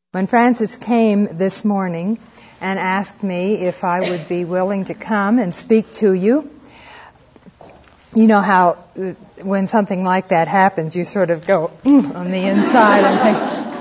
When Francis came this morning and asked me if I would be willing to come and speak to you, you know how when something like that happens, you sort of go on the inside.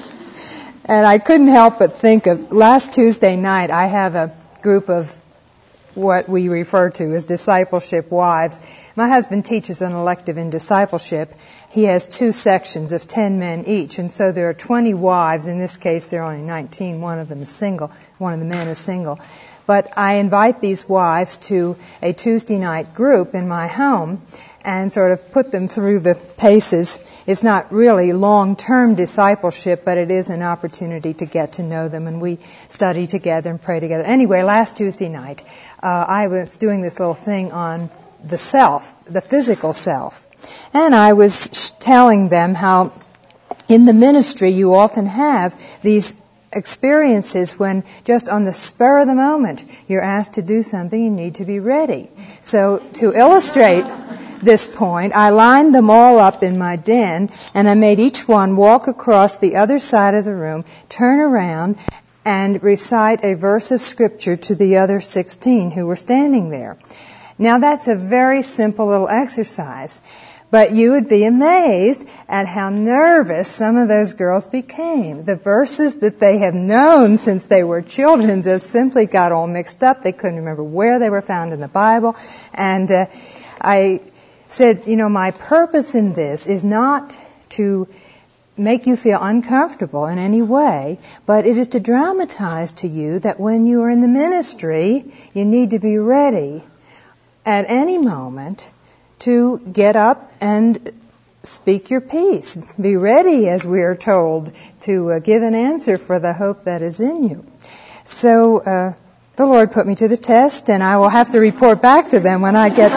And I couldn't help but think of last Tuesday night, I have a group of what we refer to as discipleship wives. My husband teaches an elective in discipleship. He has 2 sections of 10 men each, and so there are 20 wives. In this case, there are only 19. One of them is single. One of the men is single. But I invite these wives to a Tuesday night group in my home and sort of put them through the paces. It's not really long-term discipleship, but it is an opportunity to get to know them, and we study together and pray together. Anyway, last Tuesday night, I was doing this little thing on the self, the physical self. And I was telling them how in the ministry you often have these experiences when just on the spur of the moment you're asked to do something, you need to be ready. So to illustrate this point, I lined them all up in my den and I made each one walk across the other side of the room, turn around, and recite a verse of Scripture to the other 16 who were standing there. Now that's a very simple little exercise, but you would be amazed at how nervous some of those girls became. The verses that they have known since they were children just simply got all mixed up. They couldn't remember where they were found in the Bible. And I said, my purpose in this is not to make you feel uncomfortable in any way, but it is to dramatize to you that when you are in the ministry, you need to be ready at any moment to get up and speak your piece. Be ready, as we are told, to give an answer for the hope that is in you. So the Lord put me to the test, and I will have to report back to them when I get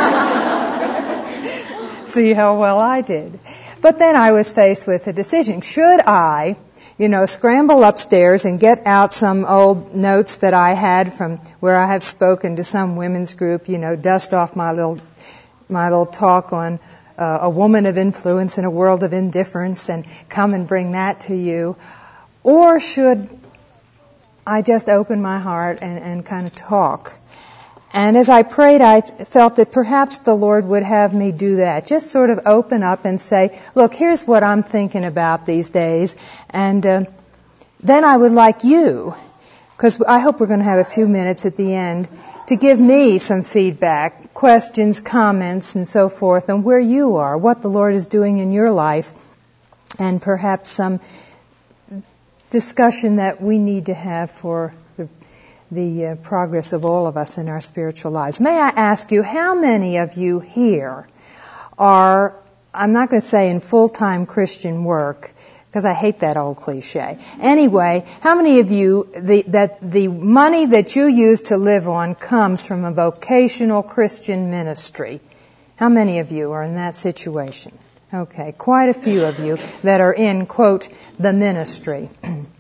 back. See how well I did. But then I was faced with a decision. Should I, scramble upstairs and get out some old notes that I had from where I have spoken to some women's group, dust off my little talk on a woman of influence in a world of indifference and come and bring that to you? Or should I just open my heart and kind of talk? And as I prayed, I felt that perhaps the Lord would have me do that. Just sort of open up and say, look, here's what I'm thinking about these days. And then I would like you, because I hope we're going to have a few minutes at the end, to give me some feedback, questions, comments, and so forth on where you are, what the Lord is doing in your life, and perhaps some discussion that we need to have for the progress of all of us in our spiritual lives. May I ask you, how many of you here are, I'm not going to say in full-time Christian work, because I hate that old cliche. Anyway, how many of you, that the money that you use to live on comes from a vocational Christian ministry? How many of you are in that situation? Okay, quite a few of you that are in, quote, the ministry.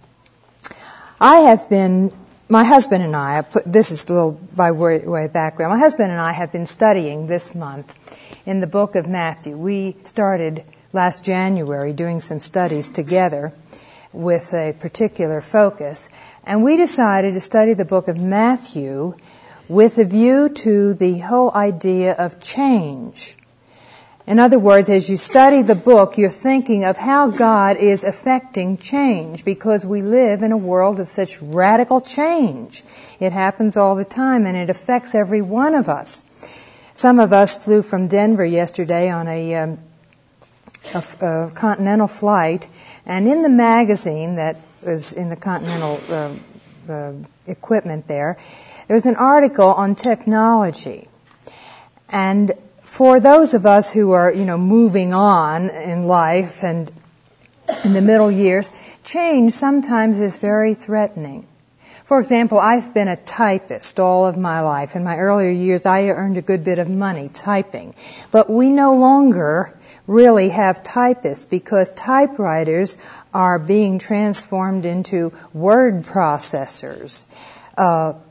My husband and I, this is a little by way of background, my husband and I have been studying this month in the book of Matthew. We started last January doing some studies together with a particular focus, and we decided to study the book of Matthew with a view to the whole idea of change. In other words, as you study the book, you're thinking of how God is affecting change, because we live in a world of such radical change. It happens all the time, and it affects every one of us. Some of us flew from Denver yesterday on a Continental flight, and in the magazine that was in the Continental equipment there was an article on technology. And for those of us who are, moving on in life and in the middle years, change sometimes is very threatening. For example, I've been a typist all of my life. In my earlier years, I earned a good bit of money typing. But we no longer really have typists, because typewriters are being transformed into word processors.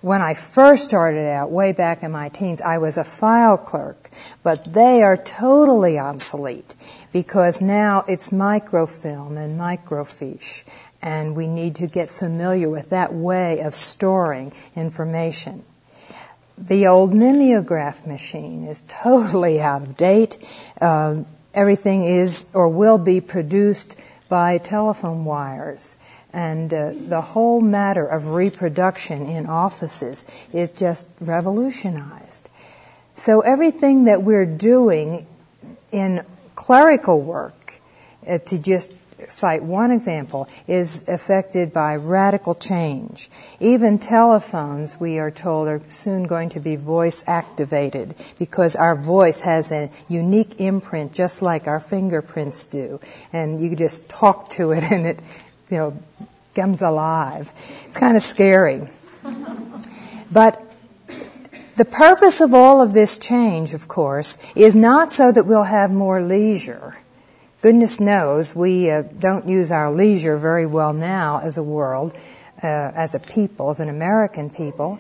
when I first started out, way back in my teens, I was a file clerk, but they are totally obsolete because now it's microfilm and microfiche, and we need to get familiar with that way of storing information. The old mimeograph machine is totally out of date. Everything is or will be produced by telephone wires. And the whole matter of reproduction in offices is just revolutionized. So everything that we're doing in clerical work, to just cite one example, is affected by radical change. Even telephones, we are told, are soon going to be voice activated because our voice has a unique imprint just like our fingerprints do. And you just talk to it and it, comes alive. It's kind of scary. But the purpose of all of this change, of course, is not so that we'll have more leisure. Goodness knows we don't use our leisure very well now as a world, as a people, as an American people.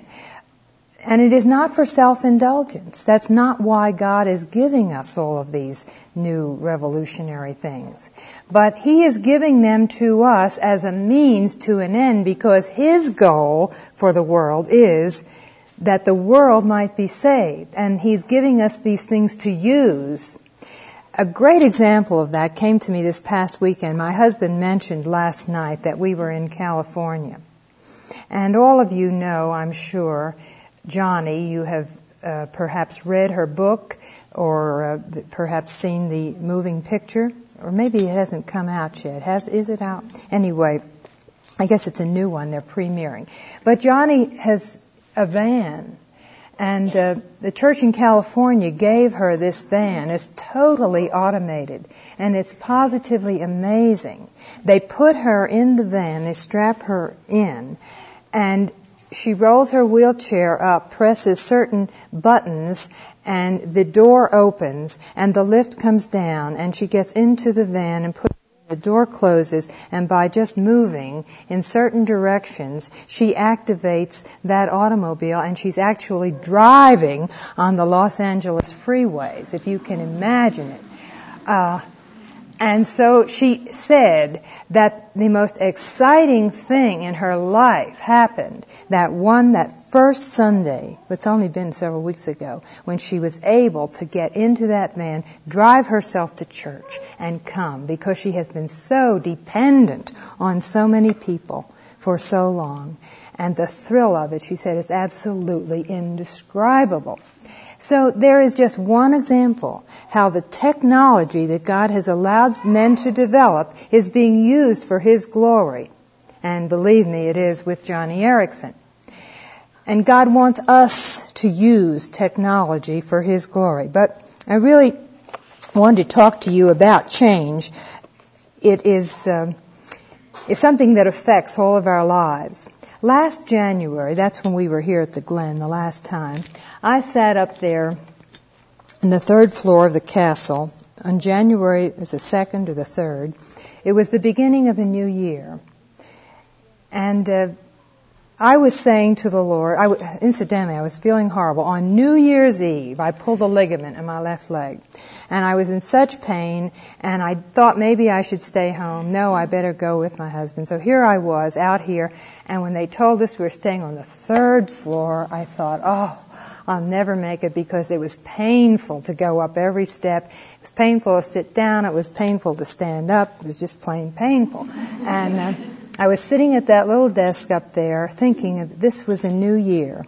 And it is not for self-indulgence. That's not why God is giving us all of these new revolutionary things. But He is giving them to us as a means to an end because His goal for the world is that the world might be saved. And He's giving us these things to use. A great example of that came to me this past weekend. My husband mentioned last night that we were in California. And all of you know, I'm sure, Johnny, you have perhaps read her book or perhaps seen the moving picture, or maybe it hasn't come out yet. Is it out? Anyway, I guess it's a new one. They're premiering. But Johnny has a van, and the church in California gave her this van. It's totally automated, and it's positively amazing. They put her in the van, they strap her in, and she rolls her wheelchair up, presses certain buttons, and the door opens, and the lift comes down, and she gets into the van and the door closes, and by just moving in certain directions, she activates that automobile, and she's actually driving on the Los Angeles freeways, if you can imagine it. And so she said that the most exciting thing in her life happened that first Sunday, it's only been several weeks ago, when she was able to get into that van, drive herself to church, and come, because she has been so dependent on so many people for so long. And the thrill of it, she said, is absolutely indescribable. So there is just one example how the technology that God has allowed men to develop is being used for His glory. And believe me, it is with Johnny Erickson. And God wants us to use technology for His glory. But I really wanted to talk to you about change. It is something that affects all of our lives. Last January, that's when we were here at the Glen the last time, I sat up there on the third floor of the castle on January, it was the 2nd or the 3rd. It was the beginning of a new year. And I was saying to the Lord, incidentally, I was feeling horrible. On New Year's Eve, I pulled a ligament in my left leg. And I was in such pain, and I thought maybe I should stay home. No, I better go with my husband. So here I was, out here, and when they told us we were staying on the 3rd floor, I thought, I'll never make it, because it was painful to go up every step. It was painful to sit down. It was painful to stand up. It was just plain painful. And I was sitting at that little desk up there thinking that this was a new year.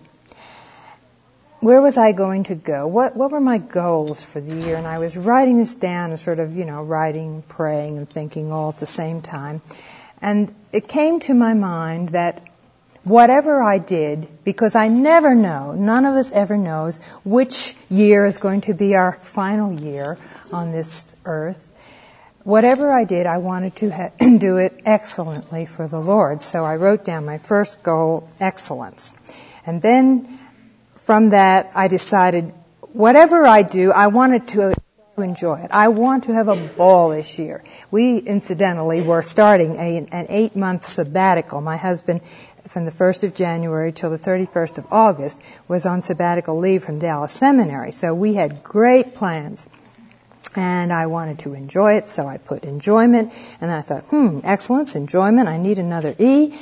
Where was I going to go? What were my goals for the year? And I was writing this down and sort of, writing, praying, and thinking all at the same time. And it came to my mind that whatever I did, because I never know, none of us ever knows which year is going to be our final year on this earth. Whatever I did, I wanted to do it excellently for the Lord. So I wrote down my first goal, excellence. And then from that, I decided whatever I do, I wanted to to enjoy it. I want to have a ball this year. We, incidentally, were starting an 8-month sabbatical. My husband, from the 1st of January till the 31st of August, was on sabbatical leave from Dallas Seminary. So we had great plans. And I wanted to enjoy it, so I put enjoyment. And then I thought, excellence, enjoyment, I need another E.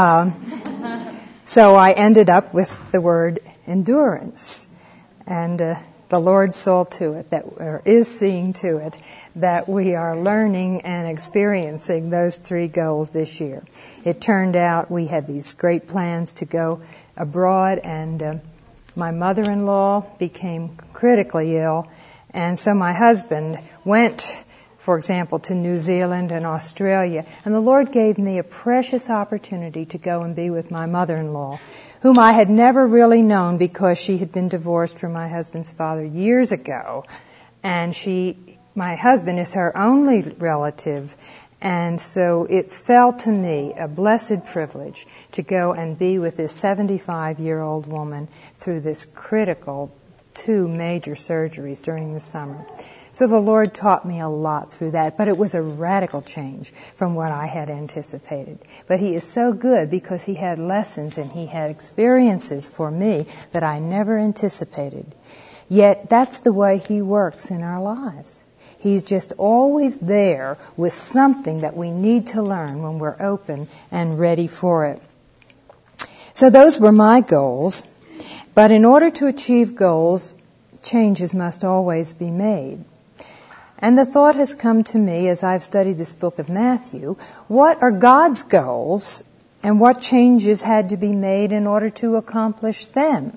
So I ended up with the word endurance. And the Lord saw to it, or is seeing to it, that we are learning and experiencing those 3 goals this year. It turned out we had these great plans to go abroad, and my mother-in-law became critically ill, and so my husband went, for example, to New Zealand and Australia, and the Lord gave me a precious opportunity to go and be with my mother-in-law, whom I had never really known because she had been divorced from my husband's father years ago. And my husband is her only relative. And so it fell to me a blessed privilege to go and be with this 75-year-old woman through this critical 2 major surgeries during the summer. So the Lord taught me a lot through that, but it was a radical change from what I had anticipated. But He is so good because He had lessons and He had experiences for me that I never anticipated. Yet that's the way He works in our lives. He's just always there with something that we need to learn when we're open and ready for it. So those were my goals. But in order to achieve goals, changes must always be made. And the thought has come to me as I've studied this book of Matthew, what are God's goals and what changes had to be made in order to accomplish them?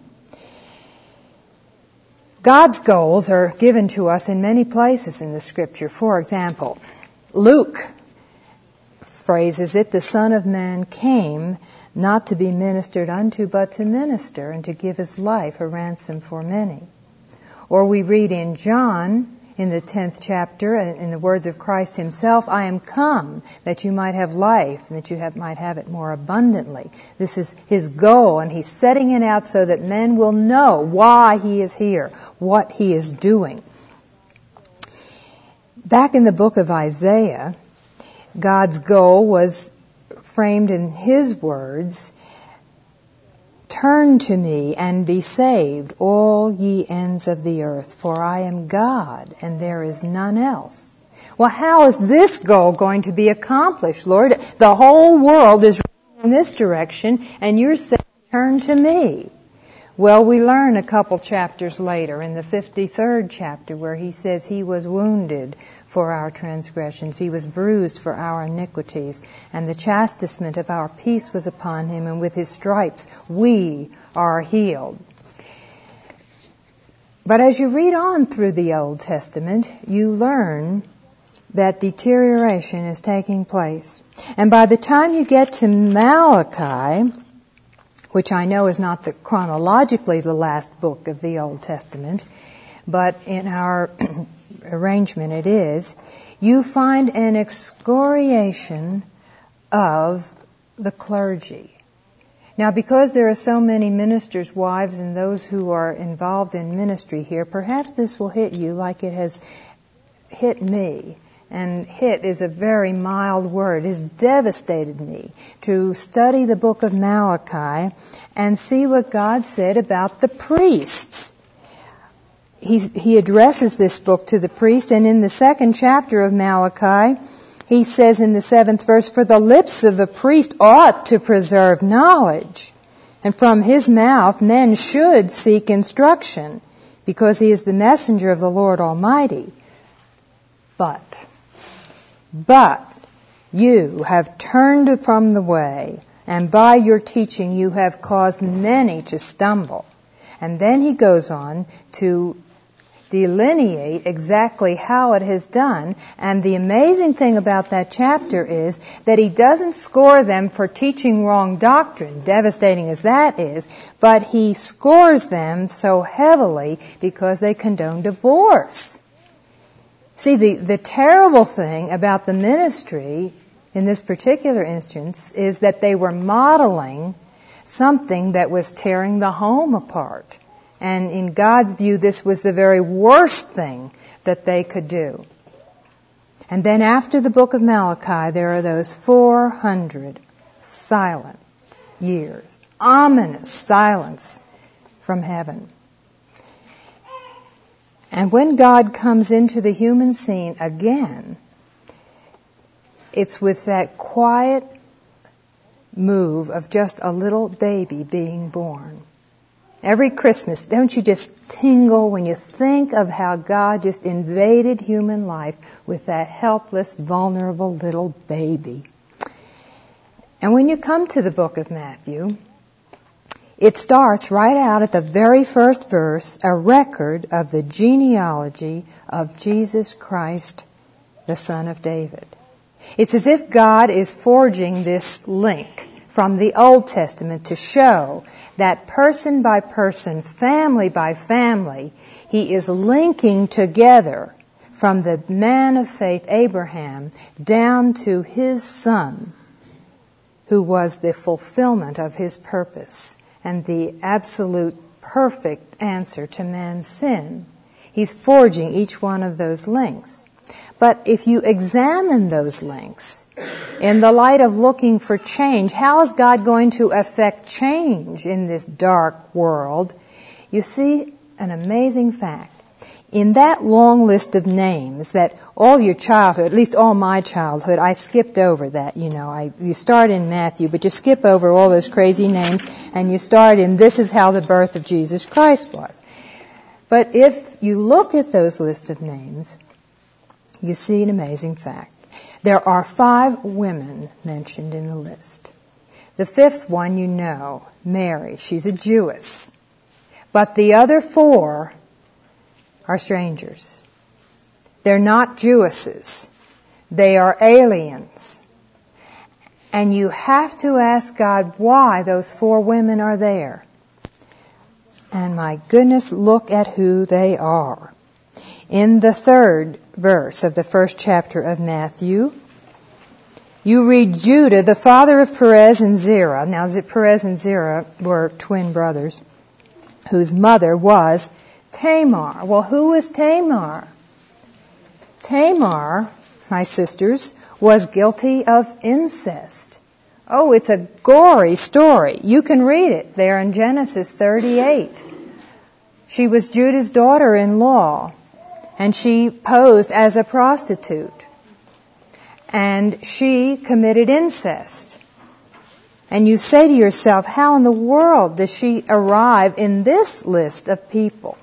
God's goals are given to us in many places in the Scripture. For example, Luke phrases it, the Son of Man came not to be ministered unto, but to minister and to give His life a ransom for many. Or we read in John, in the 10th chapter, in the words of Christ Himself, I am come that you might have life and that you might have it more abundantly. This is His goal, and He's setting it out so that men will know why He is here, what He is doing. Back in the book of Isaiah, God's goal was framed in His words, turn to me and be saved, all ye ends of the earth, for I am God, and there is none else. Well, how is this goal going to be accomplished, Lord? The whole world is running in this direction, and you're saying, turn to me. Well, we learn a couple chapters later, in the 53rd chapter, where He says He was wounded for our transgressions. He was bruised for our iniquities, and the chastisement of our peace was upon Him, and with His stripes we are healed. But as you read on through the Old Testament, you learn that deterioration is taking place. And by the time you get to Malachi, which I know is not chronologically the last book of the Old Testament, but in our arrangement it is, you find an excoriation of the clergy. Now, because there are so many ministers' wives and those who are involved in ministry here, perhaps this will hit you like it has hit me. And hit is a very mild word. It has devastated me to study the book of Malachi and see what God said about the priests. He addresses this book to the priests, and in the 2nd chapter of Malachi, he says in the 7th verse, for the lips of a priest ought to preserve knowledge, and from his mouth men should seek instruction, because he is the messenger of the Lord Almighty. But you have turned from the way, and by your teaching you have caused many to stumble. And then he goes on to delineate exactly how it has done. And the amazing thing about that chapter is that he doesn't score them for teaching wrong doctrine, devastating as that is, but he scores them so heavily because they condone divorce. See, the terrible thing about the ministry in this particular instance is that they were modeling something that was tearing the home apart. And in God's view, this was the very worst thing that they could do. And then after the book of Malachi, there are those 400 silent years, ominous silence from heaven. And when God comes into the human scene again, it's with that quiet move of just a little baby being born. Every Christmas, don't you just tingle when you think of how God just invaded human life with that helpless, vulnerable little baby? And when you come to the book of Matthew, it starts right out at the very first verse, a record of the genealogy of Jesus Christ, the Son of David. It's as if God is forging this link from the Old Testament to show that person by person, family by family, He is linking together from the man of faith, Abraham, down to His Son, who was the fulfillment of His purpose and the absolute perfect answer to man's sin. He's forging each one of those links. But if you examine those links in the light of looking for change, how is God going to affect change in this dark world? You see an amazing fact. In that long list of names that all your childhood, at least all my childhood, I skipped over that, you start in Matthew, but you skip over all those crazy names and you start in this is how the birth of Jesus Christ was. But if you look at those lists of names, you see an amazing fact. There are 5 women mentioned in the list. The 5th one you know, Mary. She's a Jewess. But the other 4 are strangers. They're not Jewesses. They are aliens. And you have to ask God why those 4 women are there. And my goodness, look at who they are. In the 3rd verse of the 1st chapter of Matthew, you read Judah, the father of Perez and Zerah. Now, Perez and Zerah were twin brothers, whose mother was Tamar. Well, who is Tamar? Tamar, my sisters, was guilty of incest. Oh, it's a gory story. You can read it there in Genesis 38. She was Judah's daughter-in-law, and she posed as a prostitute. And she committed incest. And you say to yourself, how in the world does she arrive in this list of people?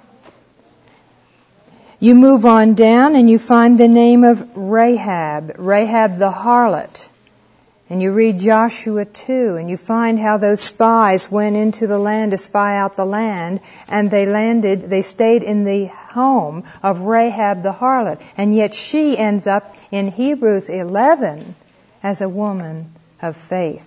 You move on down and you find the name of Rahab the harlot. And you read Joshua 2 and you find how those spies went into the land to spy out the land, and they stayed in the home of Rahab the harlot. And yet she ends up in Hebrews 11 as a woman of faith.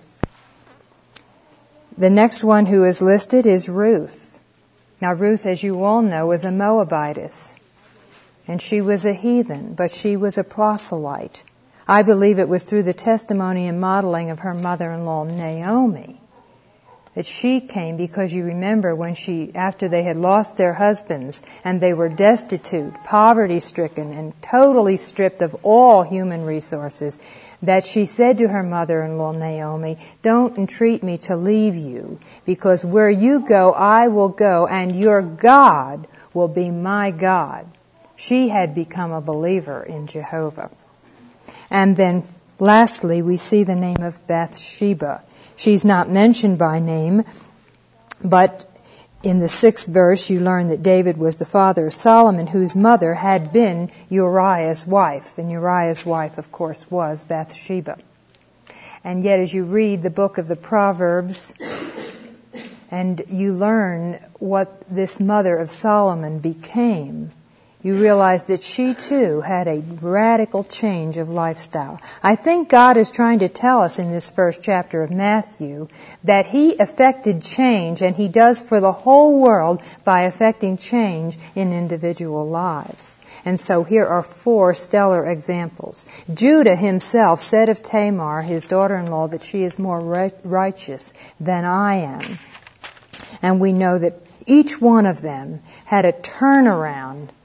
The next one who is listed is Ruth. Now Ruth, as you all know, was a Moabitess. And she was a heathen, but she was a proselyte. I believe it was through the testimony and modeling of her mother-in-law, Naomi, that she came, because you remember when after they had lost their husbands and they were destitute, poverty-stricken, and totally stripped of all human resources, that she said to her mother-in-law, Naomi, don't entreat me to leave you, because where you go, I will go, and your God will be my God. She had become a believer in Jehovah. And then lastly, we see the name of Bathsheba. She's not mentioned by name, but in the 6th verse you learn that David was the father of Solomon, whose mother had been Uriah's wife. And Uriah's wife, of course, was Bathsheba. And yet as you read the book of the Proverbs and you learn what this mother of Solomon became, you realize that she too had a radical change of lifestyle. I think God is trying to tell us in this first chapter of Matthew that He effected change, and He does for the whole world by effecting change in individual lives. And so here are 4 stellar examples. Judah himself said of Tamar, his daughter-in-law, that she is more righteous than I am. And we know that each one of them had a turnaround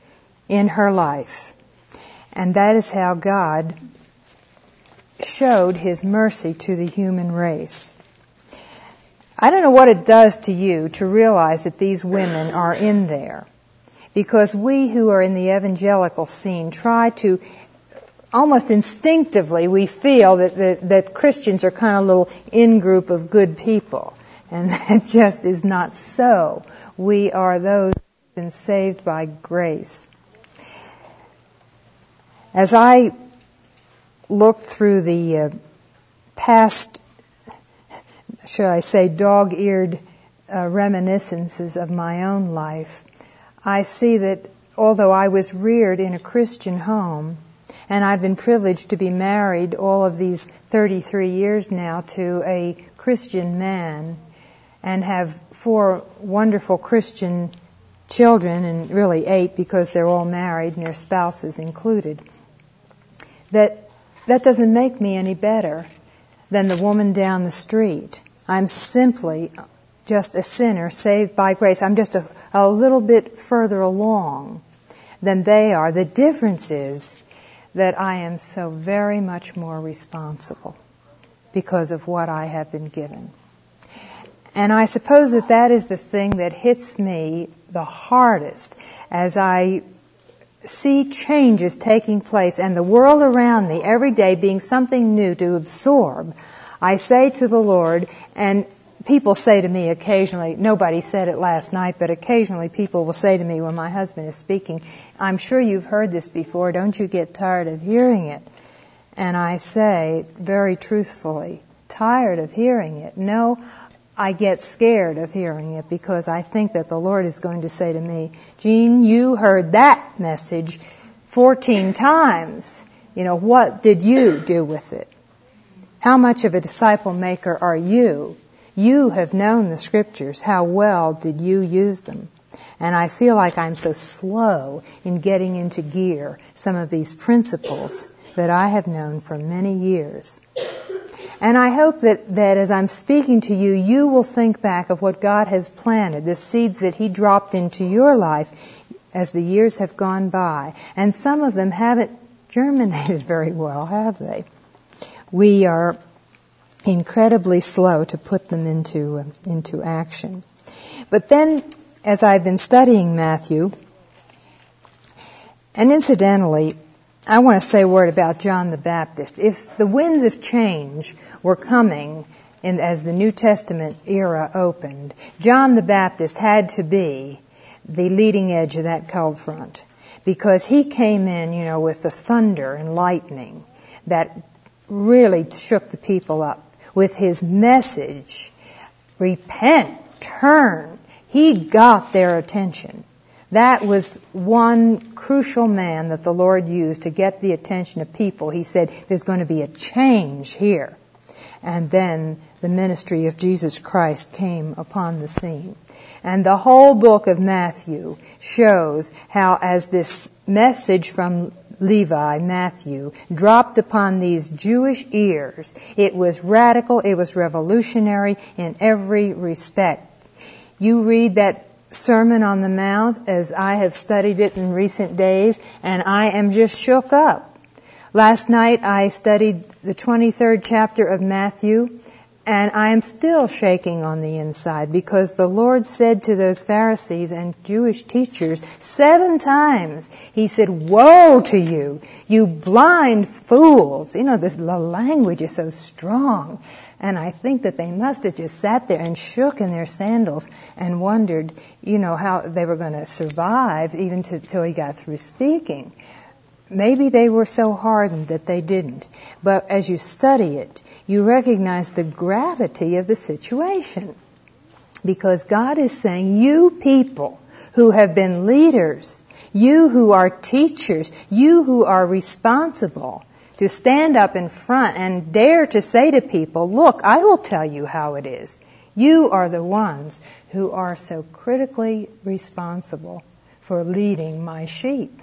in her life. And that is how God showed His mercy to the human race. I don't know what it does to you to realize that these women are in there. Because we who are in the evangelical scene try to, almost instinctively, we feel that Christians are kind of a little in-group of good people. And that just is not so. We are those who have been saved by grace. As I looked through the past, should I say, dog-eared reminiscences of my own life, I see that although I was reared in a Christian home, and I've been privileged to be married all of these 33 years now to a Christian man, and have 4 wonderful Christian children, and really 8 because they're all married and their spouses included, that doesn't make me any better than the woman down the street. I'm simply just a sinner saved by grace. I'm just a little bit further along than they are. The difference is that I am so very much more responsible because of what I have been given. And I suppose that is the thing that hits me the hardest as I see changes taking place and the world around me every day being something new to absorb. I say to the Lord, and people say to me occasionally, nobody said it last night, but occasionally people will say to me when my husband is speaking, I'm sure you've heard this before, don't you get tired of hearing it? And I say, very truthfully, tired of hearing it? No, I get scared of hearing it because I think that the Lord is going to say to me, Jean, you heard that message 14 times. What did you do with it? How much of a disciple maker are you? You have known the Scriptures. How well did you use them? And I feel like I'm so slow in getting into gear some of these principles that I have known for many years. And I hope that as I'm speaking to you, you will think back of what God has planted, the seeds that He dropped into your life as the years have gone by. And some of them haven't germinated very well, have they? We are incredibly slow to put them into action. But then, as I've been studying Matthew, and incidentally, I want to say a word about John the Baptist. If the winds of change were coming as the New Testament era opened, John the Baptist had to be the leading edge of that cold front because he came in, with the thunder and lightning that really shook the people up with his message, repent, turn. He got their attention. That was one crucial man that the Lord used to get the attention of people. He said, there's going to be a change here. And then the ministry of Jesus Christ came upon the scene. And the whole book of Matthew shows how as this message from Levi, Matthew, dropped upon these Jewish ears, it was radical, it was revolutionary in every respect. You read that Sermon on the Mount as I have studied it in recent days, and I am just shook up. Last night I studied the 23rd chapter of Matthew, and I am still shaking on the inside because the Lord said to those Pharisees and Jewish teachers 7 times, He said, woe to you, you blind fools. The language is so strong. And I think that they must have just sat there and shook in their sandals and wondered, how they were going to survive even till He got through speaking. Maybe they were so hardened that they didn't. But as you study it, you recognize the gravity of the situation. Because God is saying, you people who have been leaders, you who are teachers, you who are responsible to stand up in front and dare to say to people, look, I will tell you how it is. You are the ones who are so critically responsible for leading my sheep.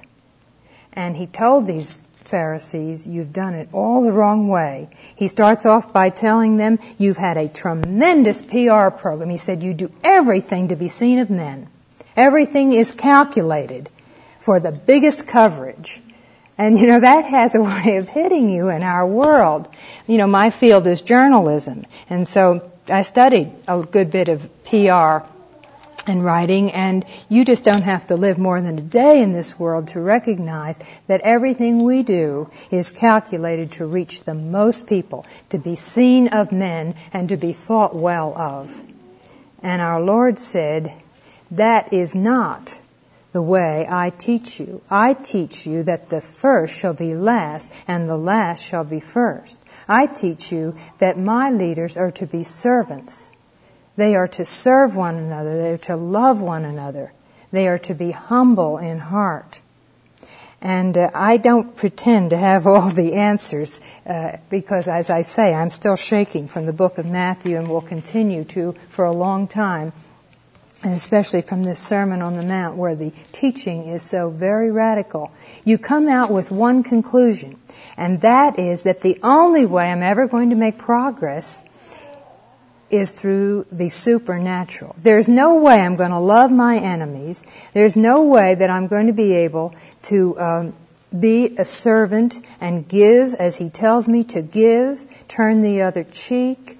And He told these Pharisees, you've done it all the wrong way. He starts off by telling them, you've had a tremendous PR program. He said, you do everything to be seen of men. Everything is calculated for the biggest coverage. And, that has a way of hitting you in our world. My field is journalism. And so I studied a good bit of PR and writing, and you just don't have to live more than a day in this world to recognize that everything we do is calculated to reach the most people, to be seen of men, and to be thought well of. And our Lord said, that is not the way I teach you. I teach you that the first shall be last and the last shall be first. I teach you that my leaders are to be servants. They are to serve one another. They are to love one another. They are to be humble in heart. And I don't pretend to have all the answers because, as I say, I'm still shaking from the book of Matthew and will continue to for a long time. And especially from this Sermon on the Mount where the teaching is so very radical. You come out with one conclusion, and that is that the only way I'm ever going to make progress is through the supernatural. There's no way I'm going to love my enemies. There's no way that I'm going to be able to be a servant and give as He tells me to give, turn the other cheek,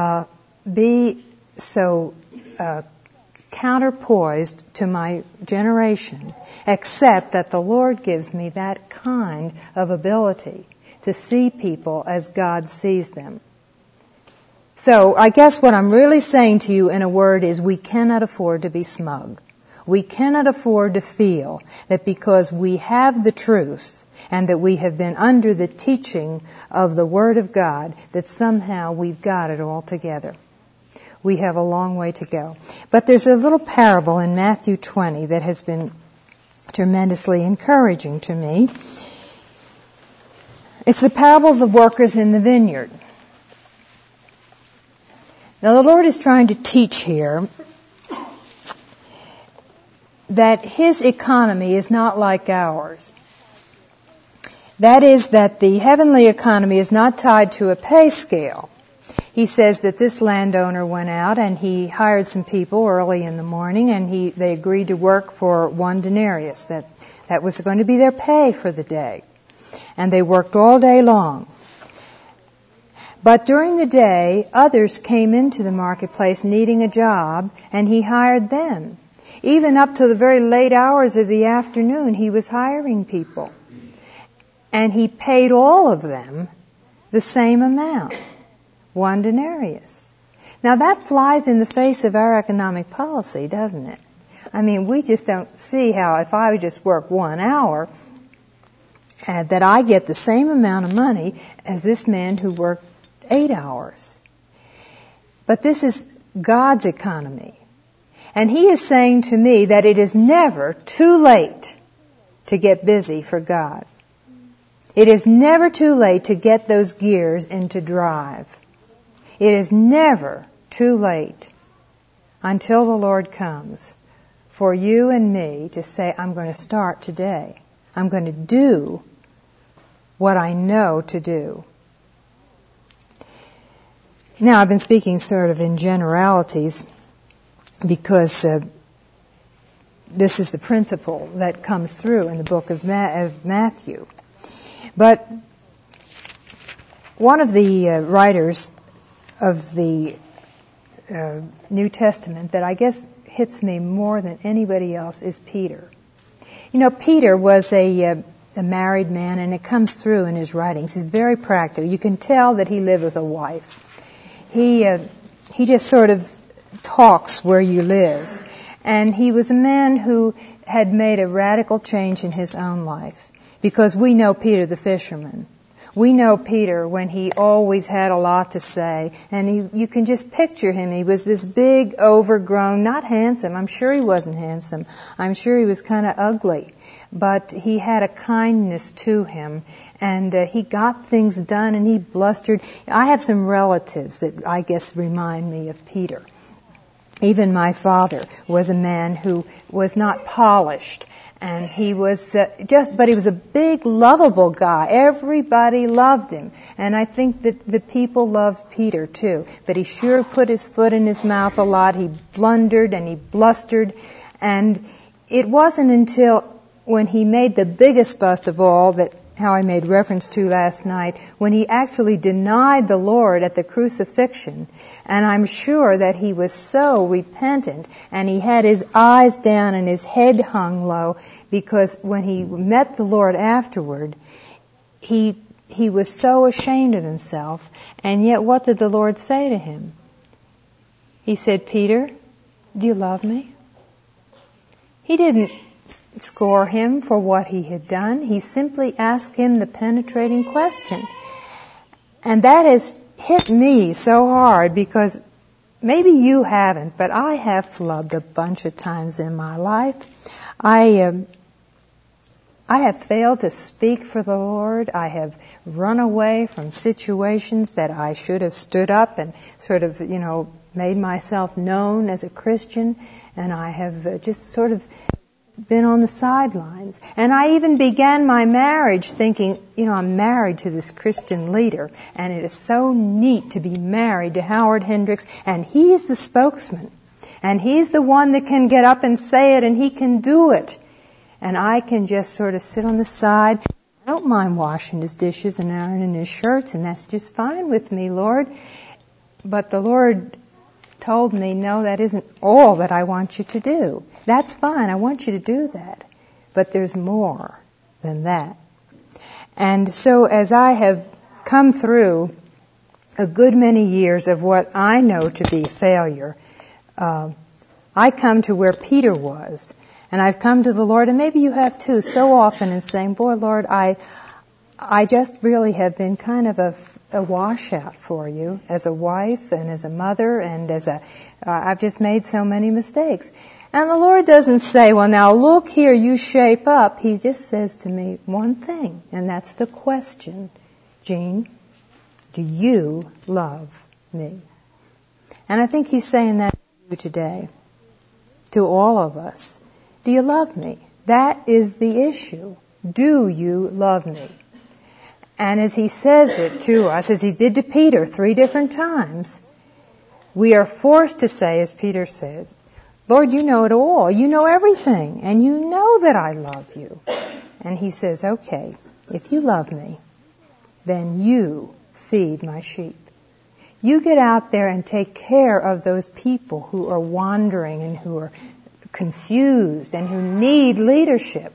be so counterpoised to my generation, except that the Lord gives me that kind of ability to see people as God sees them. So I guess what I'm really saying to you in a word is we cannot afford to be smug. We cannot afford to feel that because we have the truth and that we have been under the teaching of the Word of God that somehow we've got it all together. We have a long way to go. But there's a little parable in Matthew 20 that has been tremendously encouraging to me. It's the parable of the workers in the vineyard. Now the Lord is trying to teach here that His economy is not like ours. That is, that the heavenly economy is not tied to a pay scale. He says that this landowner went out and he hired some people early in the morning and they agreed to work for 1 denarius. That was going to be their pay for the day. And they worked all day long. But during the day, others came into the marketplace needing a job and he hired them. Even up to the very late hours of the afternoon, he was hiring people. And he paid all of them the same amount. 1 denarius. Now that flies in the face of our economic policy, doesn't it? I mean, we just don't see how if I would just work 1 hour, that I get the same amount of money as this man who worked 8 hours. But this is God's economy. And He is saying to me that it is never too late to get busy for God. It is never too late to get those gears into drive. It is never too late until the Lord comes for you and me to say, I'm going to start today. I'm going to do what I know to do. Now, I've been speaking sort of in generalities because this is the principle that comes through in the book of Matthew. But one of the writers of the New Testament that I guess hits me more than anybody else is Peter. Peter was a married man, and it comes through in his writings. He's very practical. You can tell that he lived with a wife. He just sort of talks where you live. And he was a man who had made a radical change in his own life. Because we know Peter the fisherman. We know Peter when he always had a lot to say. And you can just picture him. He was this big, overgrown, not handsome. I'm sure he wasn't handsome. I'm sure he was kind of ugly. But he had a kindness to him. And he got things done and he blustered. I have some relatives that I guess remind me of Peter. Even my father was a man who was not polished. And he was but he was a big, lovable guy. Everybody loved him. And I think that the people loved Peter too. But he sure put his foot in his mouth a lot. He blundered and he blustered. And it wasn't until when he made the biggest bust of all, that how I made reference to last night, when he actually denied the Lord at the crucifixion. And I'm sure that he was so repentant, and he had his eyes down and his head hung low, because when he met the Lord afterward, he was so ashamed of himself. And yet what did the Lord say to him? He said, "Peter, do you love me?" He didn't score him for what he had done. He simply asked him the penetrating question. And that has hit me so hard, because maybe you haven't, but I have flubbed a bunch of times in my life. I have failed to speak for the Lord. I have run away from situations that I should have stood up and sort of, made myself known as a Christian. And I have just sort of been on the sidelines. And I even began my marriage thinking, I'm married to this Christian leader, and it is so neat to be married to Howard Hendricks, and he is the spokesman, and he's the one that can get up and say it, and he can do it. And I can just sort of sit on the side. I don't mind washing his dishes and ironing his shirts, and that's just fine with me, Lord. But the Lord told me, no, that isn't all that I want you to do. That's fine, I want you to do that. But there's more than that. And so as I have come through a good many years of what I know to be failure, I come to where Peter was. And I've come to the Lord, and maybe you have too, so often, and saying, boy, Lord, I just really have been kind of a washout for you as a wife and as a mother, and I've just made so many mistakes. And the Lord doesn't say, well, now look here, you shape up. He just says to me one thing, and that's the question. Jean, do you love me? And I think He's saying that to you today, to all of us. Do you love me? That is the issue. Do you love me? And as He says it to us, as He did to Peter 3 different times, we are forced to say, as Peter said, Lord, you know it all. You know everything. And you know that I love you. And He says, okay, if you love me, then you feed my sheep. You get out there and take care of those people who are wandering and who are confused and who need leadership.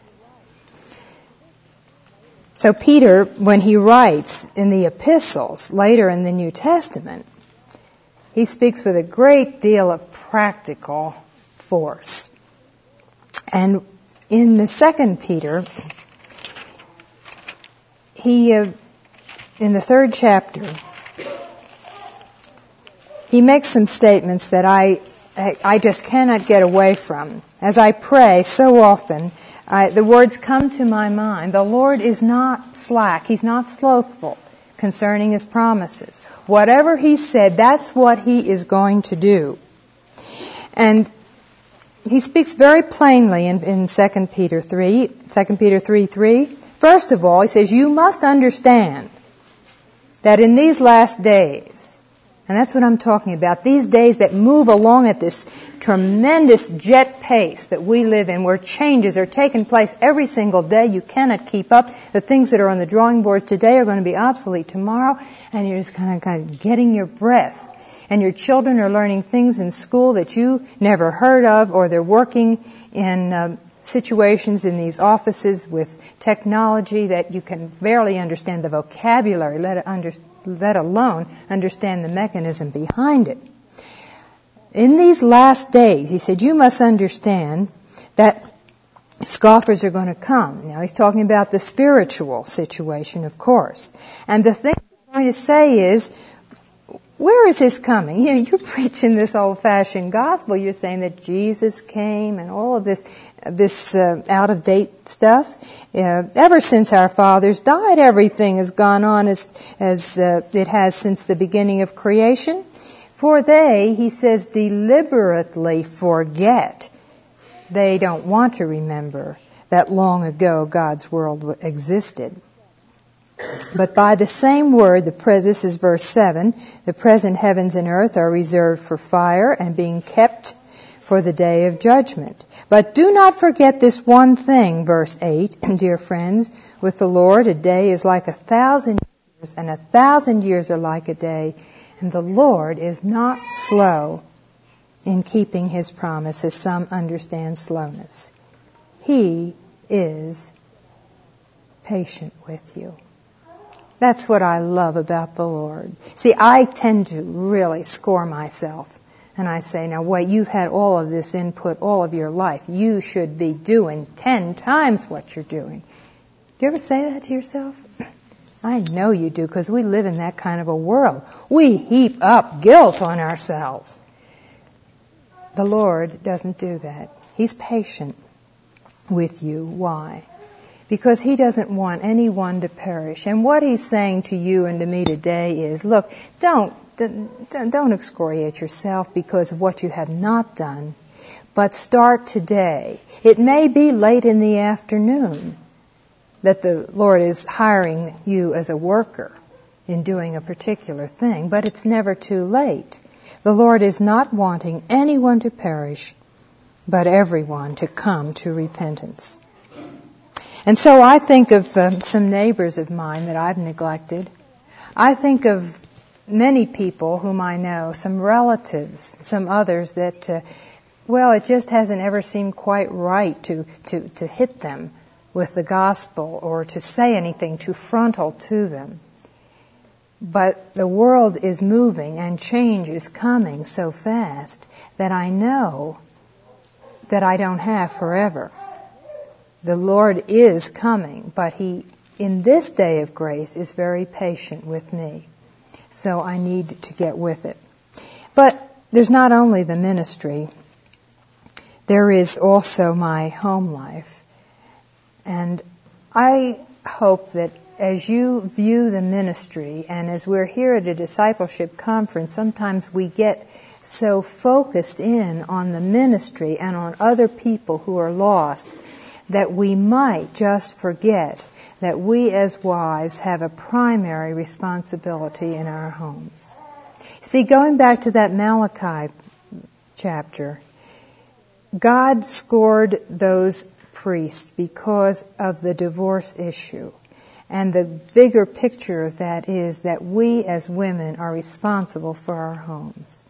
So Peter, when he writes in the epistles later in the New Testament, he speaks with a great deal of practical force. And in the 2 Peter, he, in the 3rd chapter, he makes some statements that I just cannot get away from. As I pray so often, the words come to my mind. The Lord is not slack. He's not slothful concerning His promises. Whatever He said, that's what He is going to do. And He speaks very plainly in 2 Peter 3:3. First of all, He says, you must understand that in these last days, and that's what I'm talking about, these days that move along at this tremendous jet pace that we live in, where changes are taking place every single day. You cannot keep up. The things that are on the drawing boards today are going to be obsolete tomorrow, and you're just kind of getting your breath. And your children are learning things in school that you never heard of, or they're working in situations in these offices with technology that you can barely understand the vocabulary, let alone understand the mechanism behind it. In these last days, he said, you must understand that scoffers are going to come. Now, he's talking about the spiritual situation, of course. And the thing I'm going to say is, where is His coming? You're preaching this old-fashioned gospel. You're saying that Jesus came and all of this out-of-date stuff. Ever since our fathers died, everything has gone on as it has since the beginning of creation. For they, he says, deliberately forget. They don't want to remember that long ago God's world existed. But by the same word, this is verse 7, the present heavens and earth are reserved for fire and being kept for the day of judgment. But do not forget this one thing, verse 8, dear friends, with the Lord a day is like 1,000 years, and 1,000 years are like a day, and the Lord is not slow in keeping His promise, as some understand slowness. He is patient with you. That's what I love about the Lord. See, I tend to really score myself. And I say, now wait, you've had all of this input all of your life. You should be doing 10 times what you're doing. Do you ever say that to yourself? I know you do, because we live in that kind of a world. We heap up guilt on ourselves. The Lord doesn't do that. He's patient with you. Why? Because He doesn't want anyone to perish. And what He's saying to you and to me today is, look, don't excoriate yourself because of what you have not done, but start today. It may be late in the afternoon that the Lord is hiring you as a worker in doing a particular thing, but it's never too late. The Lord is not wanting anyone to perish, but everyone to come to repentance. And so I think of some neighbors of mine that I've neglected. I think of many people whom I know, some relatives, some others that, it just hasn't ever seemed quite right to hit them with the gospel or to say anything too frontal to them. But the world is moving and change is coming so fast that I know that I don't have forever. The Lord is coming, but He, in this day of grace, is very patient with me. So I need to get with it. But there's not only the ministry, there is also my home life. And I hope that as you view the ministry, and as we're here at a discipleship conference, sometimes we get so focused in on the ministry and on other people who are lost that we might just forget that we as wives have a primary responsibility in our homes. See, going back to that Malachi chapter, God scored those priests because of the divorce issue. And the bigger picture of that is that we as women are responsible for our homes.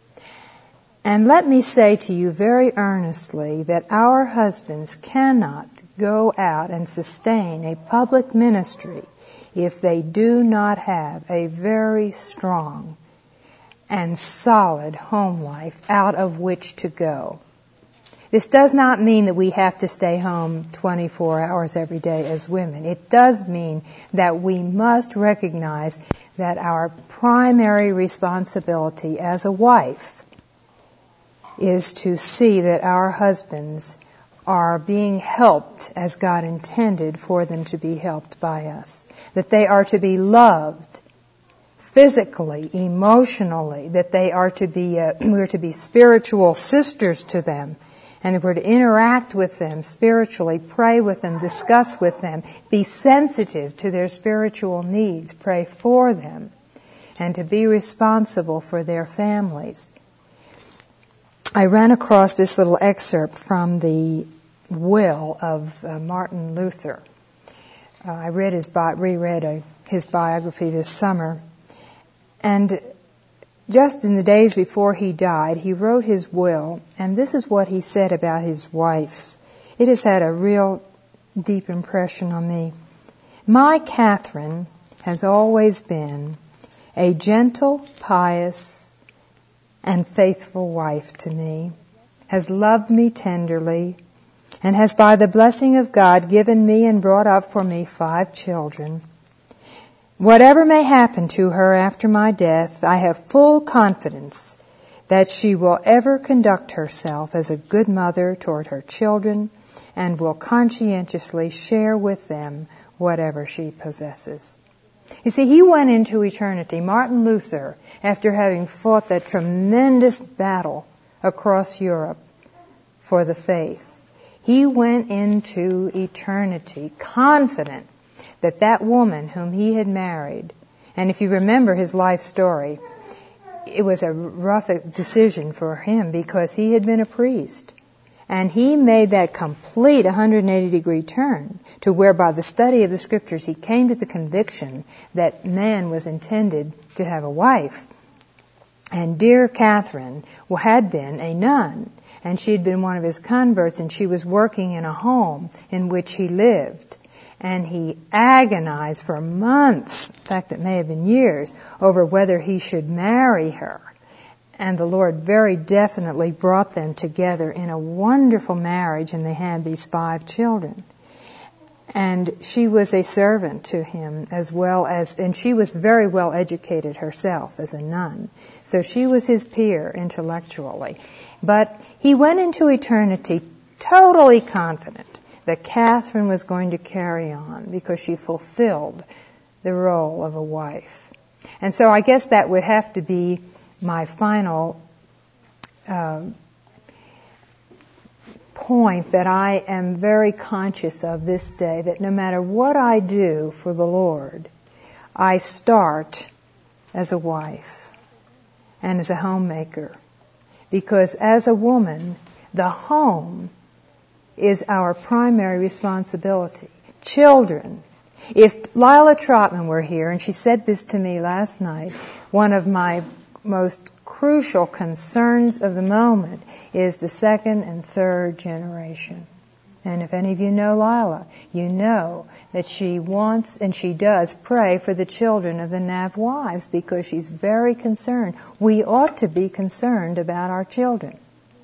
And let me say to you very earnestly that our husbands cannot go out and sustain a public ministry if they do not have a very strong and solid home life out of which to go. This does not mean that we have to stay home 24 hours every day as women. It does mean that we must recognize that our primary responsibility as a wife is to see that our husbands are being helped as God intended for them to be helped by us. That they are to be loved physically, emotionally, that they are to be, we're to be spiritual sisters to them, and we're to interact with them spiritually, pray with them, discuss with them, be sensitive to their spiritual needs, pray for them, and to be responsible for their families. I ran across this little excerpt from the will of Martin Luther. I reread his biography this summer. And just in the days before he died, he wrote his will, and this is what he said about his wife. It has had a real deep impression on me. My Catherine has always been a gentle, pious, and faithful wife to me, has loved me tenderly, and has by the blessing of God given me and brought up for me 5 children. Whatever may happen to her after my death, I have full confidence that she will ever conduct herself as a good mother toward her children and will conscientiously share with them whatever she possesses. You see, he went into eternity, Martin Luther, after having fought that tremendous battle across Europe for the faith. He went into eternity confident that that woman whom he had married, and if you remember his life story, it was a rough decision for him because he had been a priest. And he made that complete 180-degree turn to where by the study of the Scriptures he came to the conviction that man was intended to have a wife. And dear Catherine had been a nun, and she had been one of his converts, and she was working in a home in which he lived. And he agonized for months, in fact it may have been years, over whether he should marry her. And the Lord very definitely brought them together in a wonderful marriage, and they had these 5 children. And she was a servant to him as well as, and she was very well educated herself as a nun. So she was his peer intellectually. But he went into eternity totally confident that Catherine was going to carry on because she fulfilled the role of a wife. And so I guess that would have to be my final point that I am very conscious of this day, that no matter what I do for the Lord, I start as a wife and as a homemaker. Because as a woman, the home is our primary responsibility. Children. If Lila Trotman were here, and she said this to me last night, one of my most crucial concerns of the moment is the 2nd and 3rd generation. And if any of you know Lila, you know that she wants and she does pray for the children of the Nav wives because she's very concerned. We ought to be concerned about our children.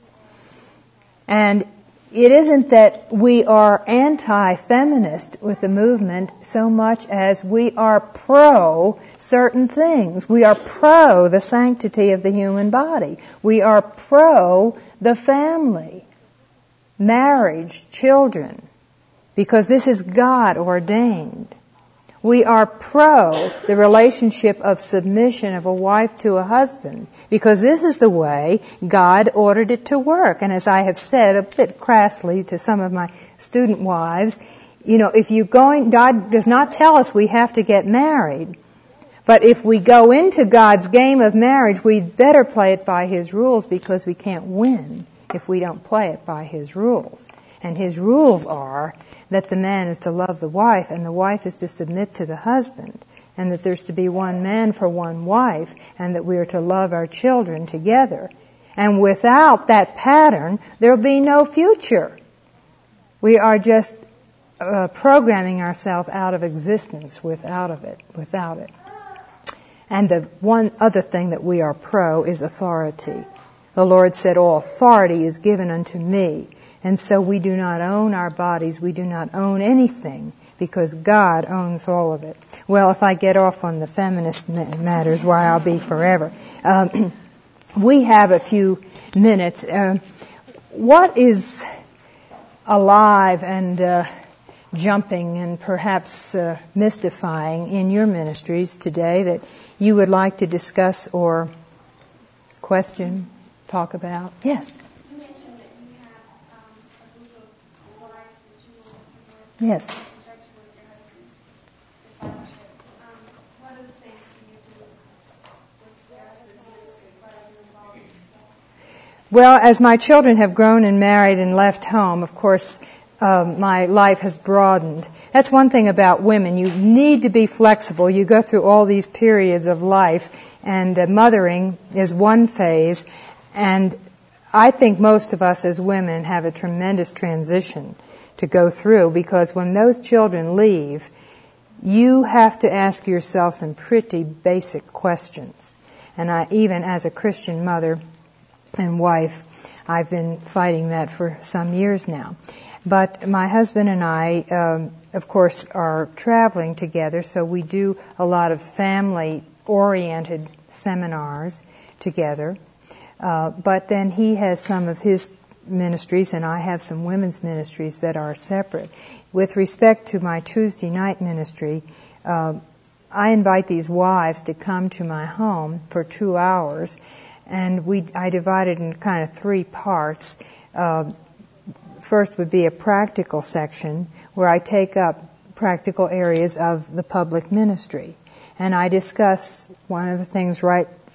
And it isn't that we are anti-feminist with the movement so much as we are pro certain things. We are pro the sanctity of the human body. We are pro the family, marriage, children, because this is God ordained. We are pro the relationship of submission of a wife to a husband, because this is the way God ordered it to work. And as I have said a bit crassly to some of my student wives, if God does not tell us we have to get married, but if we go into God's game of marriage, we'd better play it by His rules, because we can't win if we don't play it by His rules. And His rules are that the man is to love the wife and the wife is to submit to the husband, and that there's to be one man for one wife, and that we are to love our children together. And without that pattern, there'll be no future. We are just programming ourselves out of existence without it. And the one other thing that we are pro is authority. The Lord said, all authority is given unto me. And so we do not own our bodies. We do not own anything, because God owns all of it. Well, if I get off on the feminist matters, why, I'll be forever. We have a few minutes. What is alive and jumping and perhaps mystifying in your ministries today that you would like to discuss or question, talk about? Yes. Yes. What are the things you do with your husband's ministry? What are you involved in? Well, as my children have grown and married and left home, of course, my life has broadened. That's one thing about women. You need to be flexible. You go through all these periods of life, and mothering is one phase. And I think most of us as women have a tremendous transition to go through, because when those children leave, you have to ask yourself some pretty basic questions. And even as a Christian mother and wife, I've been fighting that for some years now. But my husband and I, of course, are traveling together, so we do a lot of family-oriented seminars together. But then he has some of his ministries, and I have some women's ministries that are separate. With respect to my Tuesday night ministry, I invite these wives to come to my home for 2 hours, and I divide it in kind of 3 parts. First would be a practical section where I take up practical areas of the public ministry, and I discuss one of the things right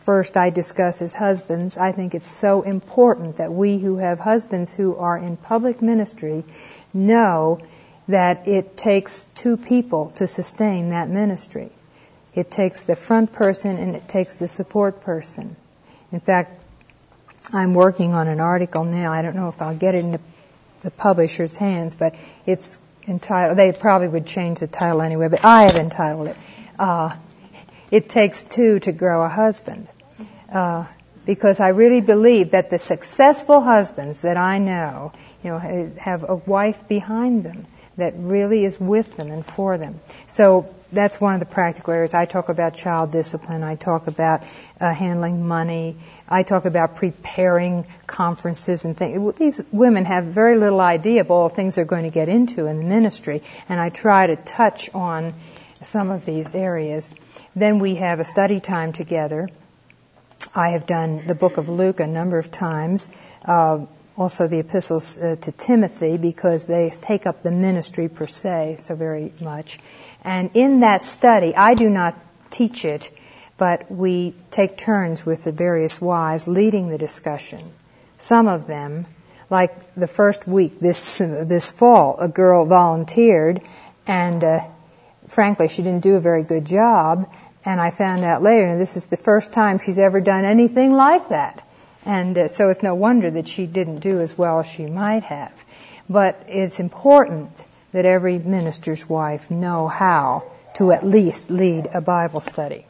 first I discuss as husbands. I think it's so important that we who have husbands who are in public ministry know that it takes two people to sustain that ministry. It takes the front person and it takes the support person. In fact, I'm working on an article now. I don't know if I'll get it in the publisher's hands, but it's entitled, they probably would change the title anyway, but I have entitled it, It Takes Two to Grow a Husband. Because I really believe that the successful husbands that I know, have a wife behind them that really is with them and for them. So that's one of the practical areas. I talk about child discipline. I talk about handling money. I talk about preparing conferences and things. These women have very little idea of all the things they're going to get into in the ministry, and I try to touch on some of these areas. Then we have a study time together. I have done the book of Luke a number of times, also the epistles to Timothy, because they take up the ministry per se so very much. And in that study, I do not teach it, but we take turns with the various wives leading the discussion. Some of them, like the first week this fall, a girl volunteered, and frankly, she didn't do a very good job. And I found out later, and this is the first time she's ever done anything like that. And so it's no wonder that she didn't do as well as she might have. But it's important that every minister's wife know how to at least lead a Bible study.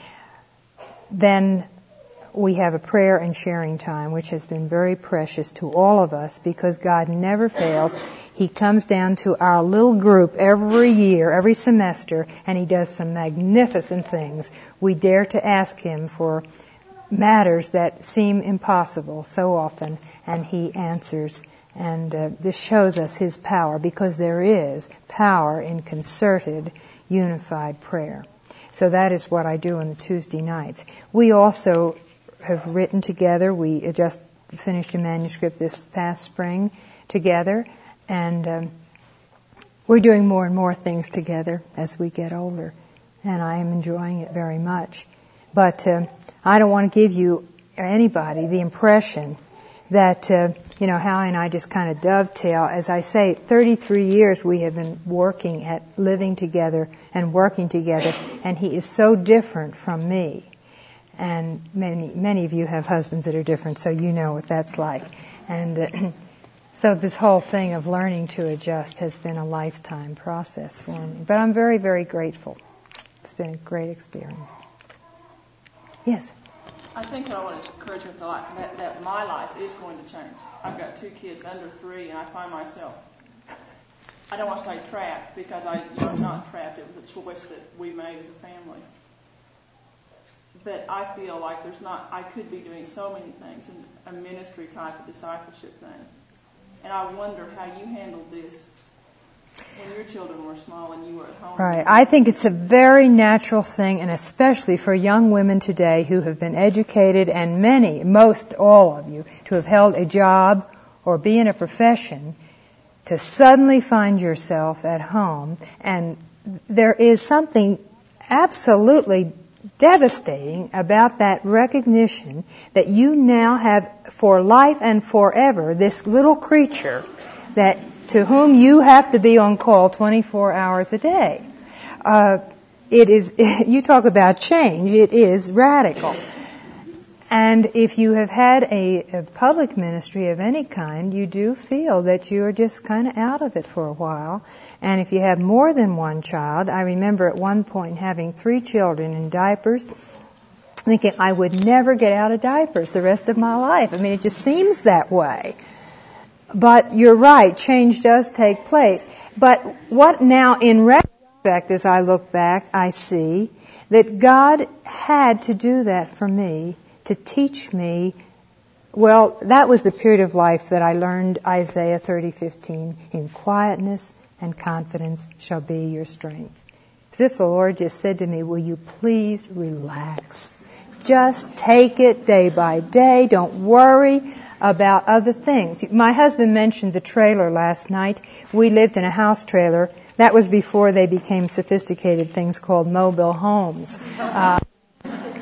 Then we have a prayer and sharing time, which has been very precious to all of us because God never fails. He comes down to our little group every year, every semester, and He does some magnificent things. We dare to ask Him for matters that seem impossible so often, and He answers. And this shows us His power, because there is power in concerted, unified prayer. So that is what I do on the Tuesday nights. We also have written together. We just finished a manuscript this past spring together, and we're doing more and more things together as we get older, and I am enjoying it very much. But I don't want to give you or anybody the impression that, Howie and I just kind of dovetail. As I say, 33 years we have been working at living together and working together, and he is so different from me. And many of you have husbands that are different, so you know what that's like. And so this whole thing of learning to adjust has been a lifetime process for me. But I'm very, very grateful. It's been a great experience. Yes? I think what I want to encourage with that my life is going to change. I've got 2 kids under 3, and I find myself, I don't want to say trapped, because I'm not trapped. It was a choice that we made as a family. But I feel like I could be doing so many things in a ministry type of discipleship thing. And I wonder how you handled this when your children were small and you were at home. Right. I think it's a very natural thing, and especially for young women today who have been educated, and most all of you, to have held a job or be in a profession, to suddenly find yourself at home. And there is something absolutely devastating about that recognition that you now have for life and forever this little creature to whom you have to be on call 24 hours a day. It is, you talk about change, it is radical. And if you have had a public ministry of any kind, you do feel that you are just kind of out of it for a while. And if you have more than one child, I remember at one point having 3 children in diapers, thinking I would never get out of diapers the rest of my life. I mean, it just seems that way. But you're right, change does take place. But what now, in retrospect, as I look back, I see that God had to do that for me, to teach me. Well, that was the period of life that I learned Isaiah 30:15, in quietness and confidence shall be your strength. As if the Lord just said to me, will you please relax? Just take it day by day. Don't worry about other things. My husband mentioned the trailer last night. We lived in a house trailer. That was before they became sophisticated things called mobile homes.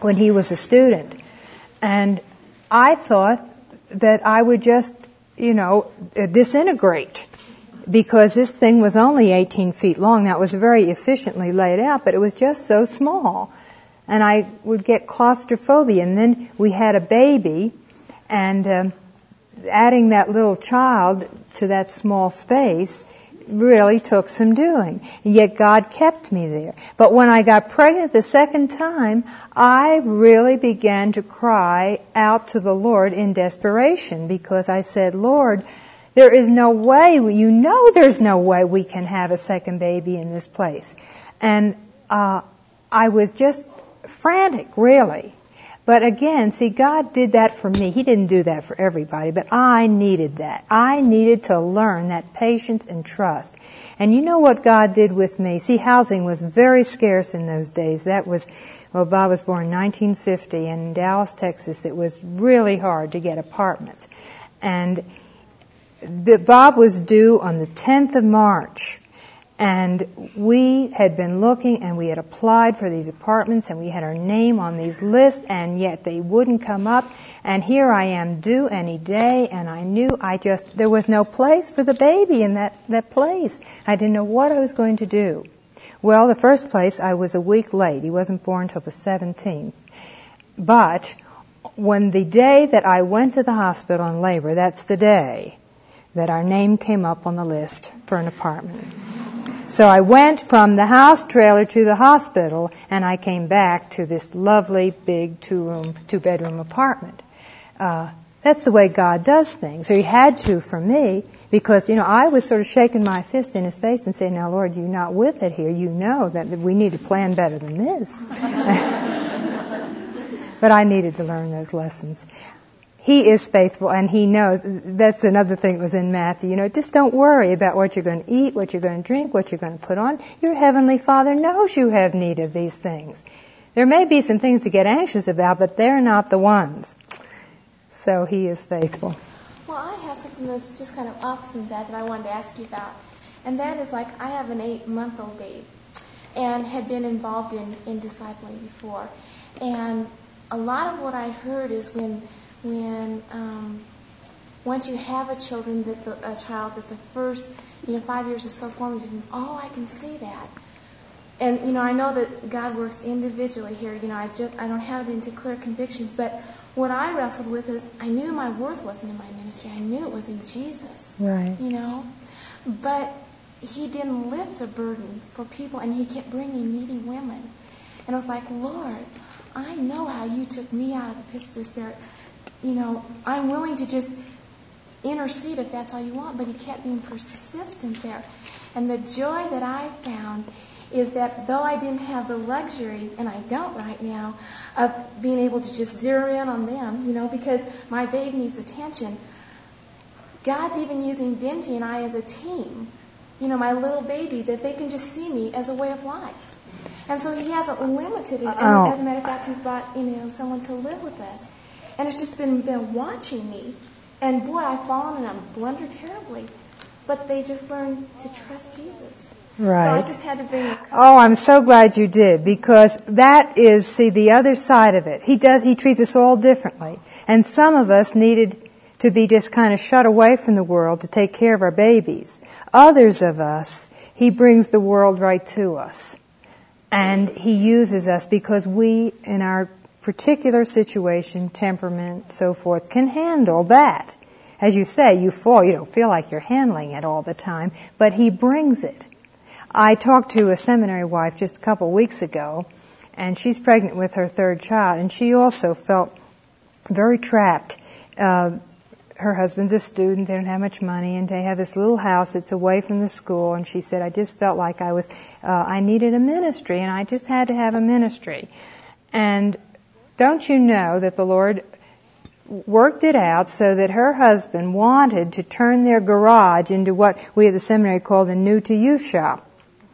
when he was a student. And I thought that I would just, disintegrate, because this thing was only 18 feet long. Now, it was very efficiently laid out, but it was just so small. And I would get claustrophobia. And then we had a baby, and adding that little child to that small space really took some doing. And yet God kept me there. But when I got pregnant the second time, I really began to cry out to the Lord in desperation, because I said, Lord, there is no way, there's no way we can have a second baby in this place. And I was just frantic, really. But again, see, God did that for me. He didn't do that for everybody, but I needed that. I needed to learn that patience and trust. And you know what God did with me? See, housing was very scarce in those days. Bob was born in 1950, and in Dallas, Texas, it was really hard to get apartments. And Bob was due on the 10th of March. And we had been looking, and we had applied for these apartments, and we had our name on these lists, and yet they wouldn't come up. And here I am, due any day, and I knew there was no place for the baby in that place. I didn't know what I was going to do. Well, the first place, I was a week late. He wasn't born until the 17th. But when the day that I went to the hospital in labor, that's the day that our name came up on the list for an apartment. So I went from the house trailer to the hospital, and I came back to this lovely big two-bedroom apartment. That's the way God does things. So He had to for me, because, I was sort of shaking my fist in His face and saying, now, Lord, you're not with it here. You know that we need to plan better than this. But I needed to learn those lessons. He is faithful, and He knows. That's another thing that was in Matthew. Just don't worry about what you're going to eat, what you're going to drink, what you're going to put on. Your Heavenly Father knows you have need of these things. There may be some things to get anxious about, but they're not the ones. So He is faithful. Well, I have something that's just kind of opposite of that I wanted to ask you about. And that is, I have an 8-month-old babe and had been involved in discipling before. And a lot of what I heard is when once you have a child, that the first 5 years is so formative. Oh, I can see that. And I know that God works individually here. I don't have it into clear convictions, but what I wrestled with is I knew my worth wasn't in my ministry. I knew it was in Jesus. Right. But He didn't lift a burden for people, and He kept bringing needy women. And I was like, Lord, I know how You took me out of the pits of despair. I'm willing to just intercede if that's all You want, but He kept being persistent there. And the joy that I found is that though I didn't have the luxury, and I don't right now, of being able to just zero in on them, because my babe needs attention, God's even using Benji and I as a team, my little baby, that they can just see me as a way of life. And so He hasn't limited it. And as a matter of fact, He's brought, someone to live with us. And it's just been watching me. And boy, I've fallen and I've blundered terribly. But they just learned to trust Jesus. Right. So I just had to bring it. Oh, I'm so glad you did, because that is, the other side of it. He treats us all differently. And some of us needed to be just kind of shut away from the world to take care of our babies. Others of us, He brings the world right to us. And He uses us because we, in our particular situation, temperament, so forth, can handle that. As you say, you fall, you don't feel like you're handling it all the time, but He brings it. I talked to a seminary wife just a couple of weeks ago, and she's pregnant with her third child, and she also felt very trapped. Her husband's a student, they don't have much money, and they have this little house that's away from the school, and she said, I just felt like I needed a ministry, and I just had to have a ministry. And don't you know that the Lord worked it out so that her husband wanted to turn their garage into what we at the seminary call the new to you shop.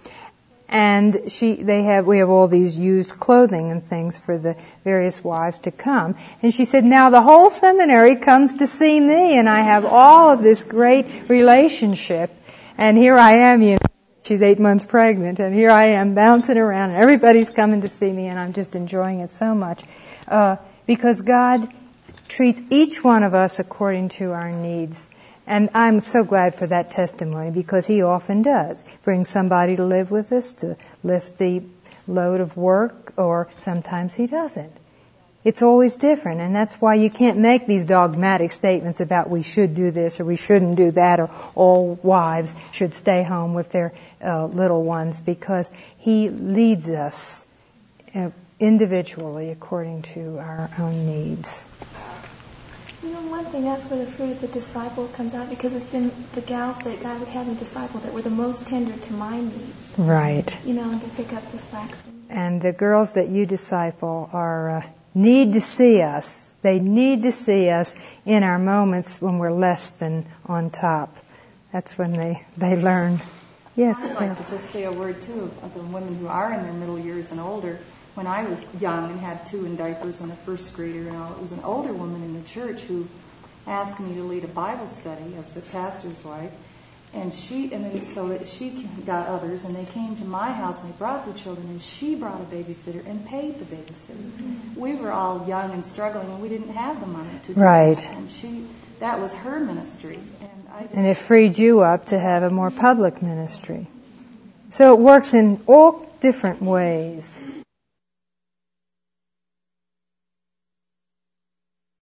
And we have all these used clothing and things for the various wives to come. And she said, now the whole seminary comes to see me, and I have all of this great relationship. And here I am, she's 8 months pregnant, and here I am bouncing around, and everybody's coming to see me, and I'm just enjoying it so much. Because God treats each one of us according to our needs. And I'm so glad for that testimony, because He often does bring somebody to live with us, to lift the load of work, or sometimes He doesn't. It's always different, and that's why you can't make these dogmatic statements about we should do this or we shouldn't do that, or all wives should stay home with their little ones, because He leads us individually according to our own needs. You know, one thing, that's where the fruit of the disciple comes out, because it's been the gals that God would have me disciple that were the most tender to my needs. Right. You know, and to pick up the slack from me. And the girls that you disciple are need to see us. They need to see us in our moments when we're less than on top. That's when they learn. Yes. I'd like to just say a word, too, of the women who are in their middle years and older. When I was young and had 2 in diapers and a first grader and all, it was an older woman in the church who asked me to lead a Bible study as the pastor's wife. And so that she got others, and they came to my house and they brought their children, and she brought a babysitter and paid the babysitter. Mm-hmm. We were all young and struggling, and we didn't have the money to do that. And that was her ministry. And it freed you up to have a more public ministry. So it works in all different ways.